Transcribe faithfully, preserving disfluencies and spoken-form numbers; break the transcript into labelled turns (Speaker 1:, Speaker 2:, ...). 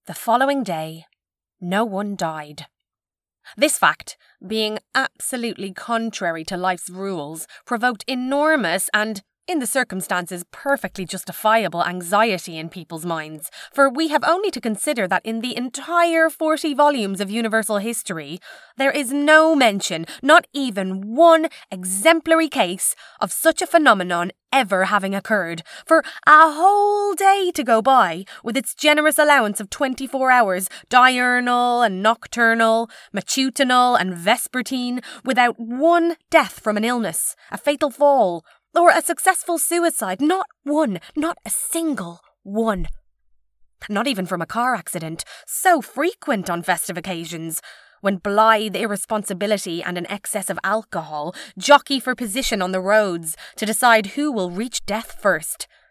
Speaker 1: The following day, no one died. This fact, being absolutely contrary to life's rules, provoked enormous and, in the circumstances, perfectly justifiable anxiety in people's minds, for we have only to consider that in the entire forty volumes of universal history, there is no mention, not even one exemplary case, of such a phenomenon ever having occurred. For a whole day to go by, with its generous allowance of twenty-four hours, diurnal and nocturnal, matutinal and vespertine, without one death from an illness, a fatal fall, or a successful suicide, not one, not a single one. Not even from a car accident, so frequent on festive occasions, when blithe irresponsibility and an excess of alcohol jockey for position on the roads to decide who will reach death first.